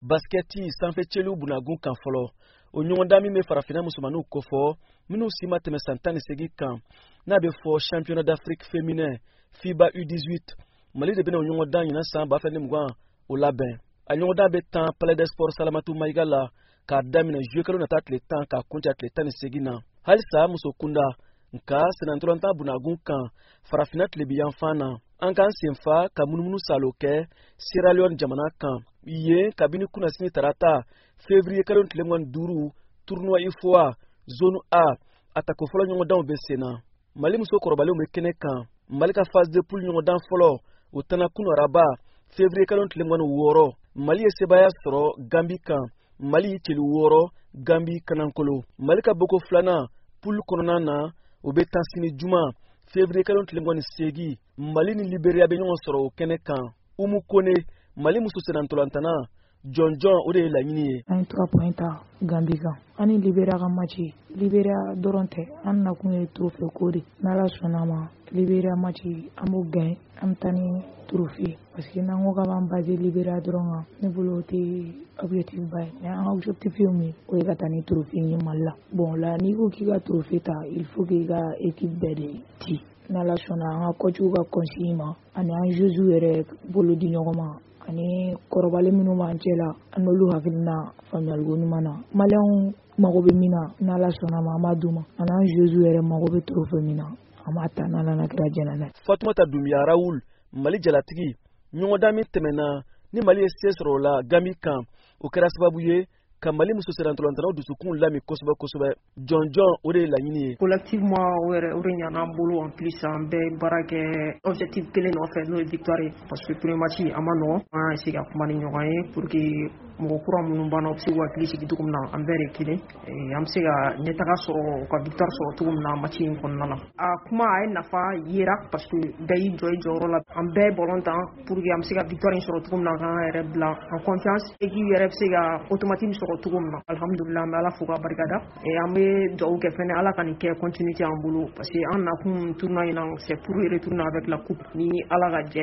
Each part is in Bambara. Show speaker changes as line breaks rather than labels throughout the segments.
basketi sanfɛ cɛliw bunagun kan fɔlɔ o ɲɔgɔndan min bɛ farafinna musomanninw kofɔ minnu si ma tɛmɛ san 18 kan n'a bɛ fɔ championnat d'Afrique féminin FIBA U18 Mali de bɛna o ɲɔgɔndan ɲinan san 2020 o labɛn a ɲɔgɔndan bɛ tan Palais des Sports Salamatu Mayiga la k'a daminɛ juillet kalo nata tile 10 k'a kuncɛ tile 18 na halisa muso kunda nka senantolantan bunagun kan farafinna tile bi yanfan na an k'an senfa ka munumunu salo kɛ Sierra Leone jamana kan yen kabini kunasini tarata février kalo tile 5 tournoi IFOA zone A atako fɔlɔ ɲɔgɔndanw bɛ sen na Mali muso kɔrɔbalenw bɛ kɛnɛ kan Mali ka phase de poule ɲɔgɔndan fɔlɔ o tana kunu araba février kalo tile 6 Mali ye sebaya sɔrɔ Gambi kan Mali cɛli 6 Gambi kanankolo Mali ka boko filanan poule kɔnɔna na o bɛ tan sini juma février kalo tile 8 Mali ni Liberia bɛ ɲɔgɔn sɔrɔ o kɛnɛ kan Umu Kone Mali muso senantolantana John o de ye laɲini ye
an 3 points ta Gambi kan ani Liberia ka match Liberia dɔrɔn tɛ an nakun ye trophée ko de n'Ala sɔnna ma Liberia match an b'o gagner an bɛ taa ni trophée parce que n'an ko k'an base Liberia dɔrɔn kan ne bolo o tɛ objectif ba ye mais an objectif ye min ye o ye ka taa ni trophée ye Mali la bon là n'i ko k'i ka trophée ta il faut que i ka équipe bɛɛ de ci n'Ala sɔnna an ka coach ka consigne ma ani an joueurs yɛrɛ bolo di ɲɔgɔn ma ani kɔrɔbalen minnu b'an cɛ la an n'olu hakilina faamuyaliko ɲuman na maliyɛnw mago bɛ min na n'Ala sɔnna ma an b'a d'u ma ani an joueurs yɛrɛ mago bɛ trophée min na an b'a ta n'Ala na kira jɛna n'a ye.
Fatumata Doumbia Raoul Mali jalatigi ɲɔgɔndan min tɛmɛna ni Mali ye se sɔrɔ o la Gambi kan o kɛra sababu ye ka Mali muso senantolantanaw dusukun lami kosɛbɛ John o de ye laɲini ye
collectivement o de ɲana an bolo en plus an bɛ baara kɛ objectif kelen nɔfɛ n'o ye victoire ye parce que premier match a ma nɔgɔn an se ka kuma ni ɲɔgɔn ye pour que mɔgɔ kura minnu b'an na u bɛ se k'u hakili sigi cogo min na an bɛɛ de kelen an bɛ se ka ɲɛtaga sɔrɔ ka victoire sɔrɔ cogo min na match in kɔnɔna na a kuma a ye nafa yera parce que bɛɛ y'i jɔ i jɔyɔrɔ la an bɛɛ ballon tan pour que an bɛ se ka victoire in sɔrɔ cogo min na k'an yɛrɛ bila en confiance équipe yɛrɛ bɛ se ka automatique sɔrɔ cogo min na alhamdulillah an bɛ Ala fo k'a barikada an bɛ dugawu kɛ fɛnɛ Ala ka nin kɛ continuité an bolo parce que an nakun tournoi in na c'est pour retourner avec la coupe ni Ala ka jɛ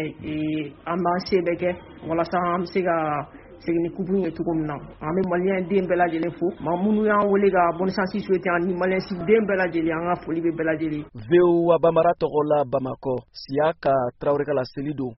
an b'an se bɛɛ kɛ walasa an bɛ se ka segin ni coupe ye cogo min na an bɛ maliyɛn den bɛɛ lajɛlen fo maa minnu y'an wele ka bonne chance souhaiter ani maliyɛn den bɛɛ lajɛlen an ka foli bɛ bɛɛ lajɛlen.
VOA Bambara tɔgɔ la Bamakɔ Siaka Traoré ka laseli don.